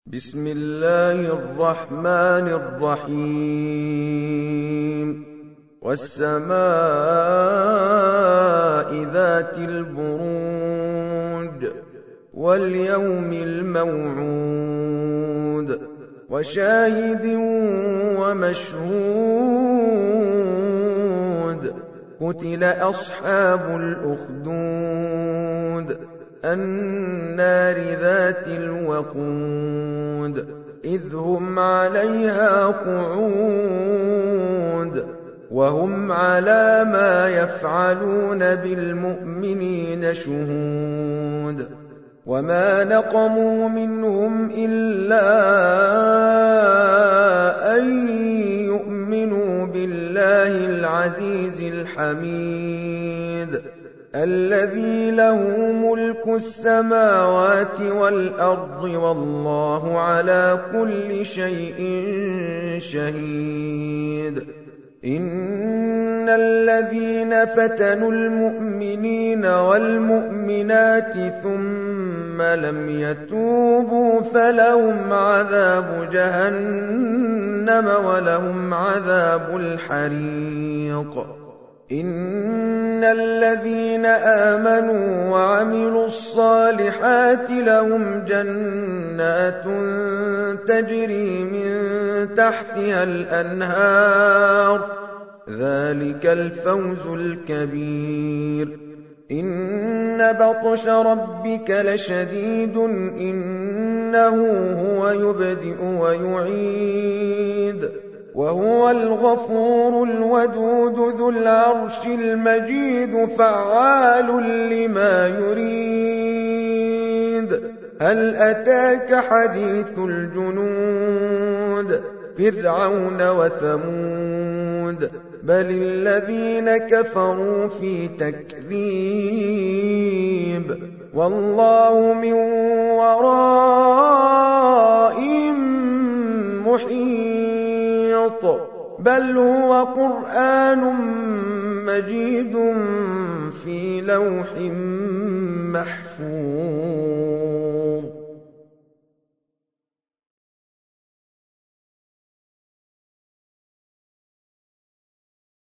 بسم الله الرحمن الرحيم والسماء ذات البروج واليوم الموعود وشاهد ومشهود قتل أصحاب الأخدود النار ذات الوقود إذ هم عليها قعود وهم على ما يفعلون بالمؤمنين شهود وما نقموا منهم إلا أن يؤمنوا بالله العزيز الحميد الذي له ملك السماوات والأرض والله على كل شيء شهيد إن الذين فتنوا المؤمنين والمؤمنات ثم لم يتوبوا فلهم عذاب جهنم ولهم عذاب الحريق إن الذين آمنوا وعملوا الصالحات لهم جنات تجري من تحتها الأنهار ذلك الفوز الكبير إن بطش ربك لشديد إنه هو يبدئ ويعيد وهو الغفور الودود ذو العرش المجيد فعال لما يريد هل أتاك حديث الجنود فرعون وثمود بل الذين كفروا في تكذيب والله من ورائهم محيط بل هو قرآن مجيد في لوح محفوظ.